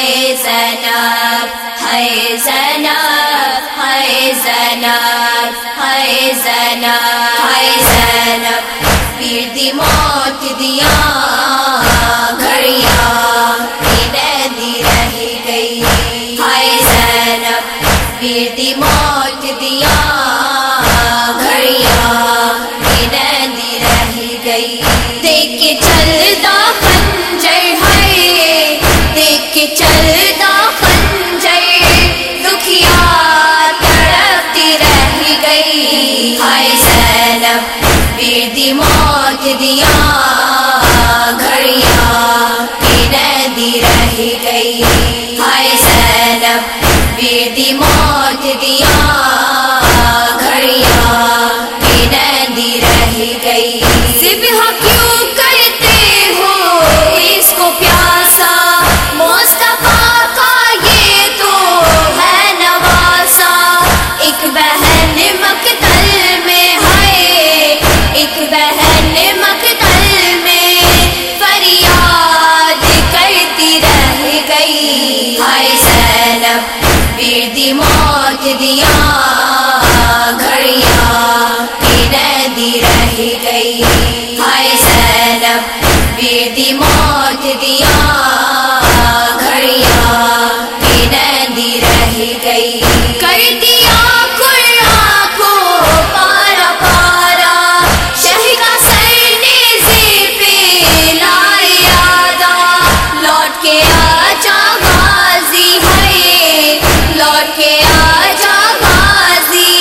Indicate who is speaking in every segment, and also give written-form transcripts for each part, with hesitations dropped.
Speaker 1: ہے زینب ہے زینب ہے زینب ہے زینب ہے زینب پیر دی موت دیا گھڑیاں دی رہ گئی ہے زینب پیر دی موت دیا گھڑیاں دی رہ گئی دیکھ کے چلتا خنجر ہے دیکھ کے چلتا خنجر دکھیا تڑپتی رہ گئی ہے زینب پیر دی موت دیا گھڑیاں دی رہ گئی ہے زینب پیر دی موت دیا گھڑیاں دی رہ گئی ذبح کیوں کرتے ہو اس کو پیاسا مصطفیٰ کا یہ تو ہے نواسا ایک بہن مقتل میں ہے ایک بہن مقتل میں فریاد کرتی رہ گئی ہے زینب پیر دی موت دیا گھڑیاں دی رہ گئی ہے زینب پیر دی موت دیا گھڑیاں دی رہ گئی کر دیا قرآن کو پارا پارا شہ کا سر نیزے پہ لائے یادا لوٹ کے آجا غازی ہے لوٹ کے آجا غازی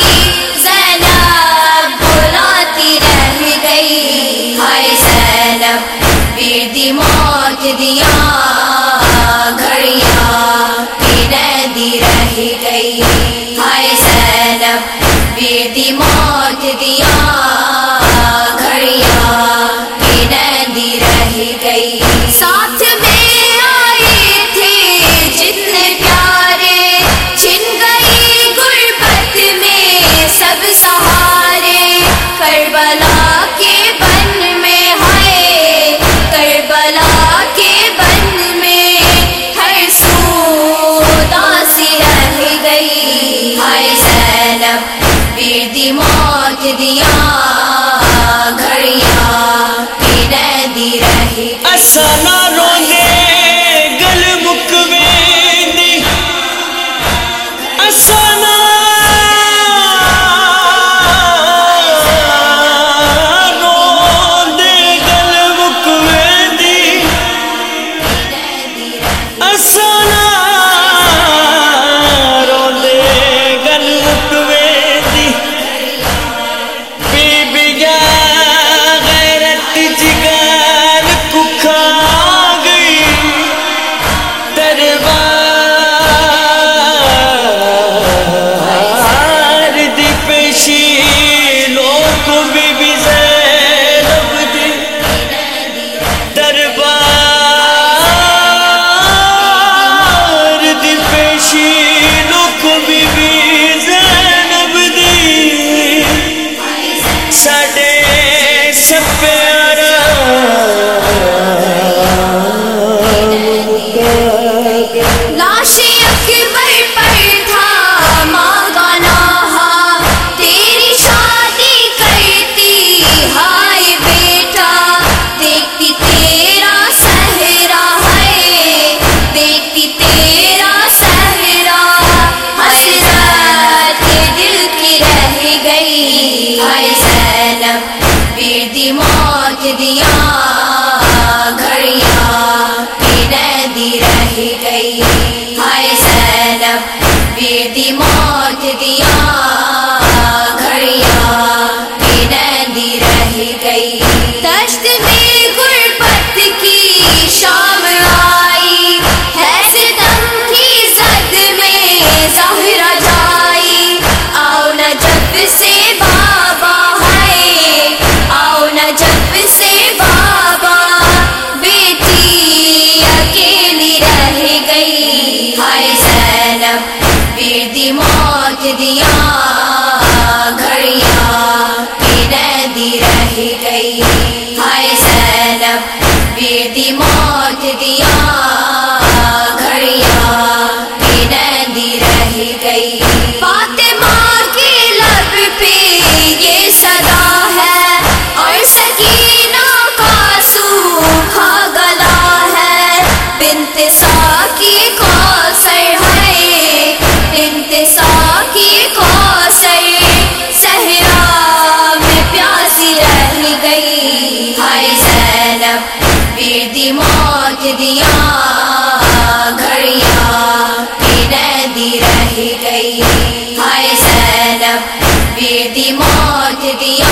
Speaker 1: زینب بلاتی رہ گئی ہے زینب پیر دی موت دیا گھڑیاں دی رہ گئی ہے زینب پیر دی موت دیا گھڑیاں دی رہ گئی ساتھ میں آئے تھے جتنے پیارے چھن گئی غربت میں سب سہارے کربلا کے بن میں ہے کربلا کے بن میں ہر سو اداسی رہ گئی ہے زینب پیر دی موت دیا گھڑیاں دی رہ گئی
Speaker 2: اسانا روندے گل مکویندی اسانا روندے گل مکویندی اسانا روندے گل مکویندی بی بی گا غیرت جگار کو کھا گئی دربار دی پیشی لوگ بی بی زینب دی دربار دی پیشی لوگ بی بی زینب دی ساڈے سپیارا
Speaker 1: لاش اکبر پر تھا مانگا نہا تیری شادی کرتی ہائے بیٹا دیکھتی تیرا صحرا ہے دیکھتی تیرا صحرا حسرت دل کی رہ گئی ہے زینب پیر دی موت دیا گھڑیاں دی رہ گئی ہے زینب پیر دی موت دیا گھڑیاں دی رہ گئی دشت میں غربت کی شام آئی ہے ستم کی زد میں زہرا جائی آؤ نہ جب سے بابا ہے آؤ نہ جب سے بابا بیٹی اکیلی رہ گئی ہے زینب پیر دی موت دیا گھڑیاں دی رہ گئی ہے زینب پیر دی موت دیا گھڑیاں ورد موت دیا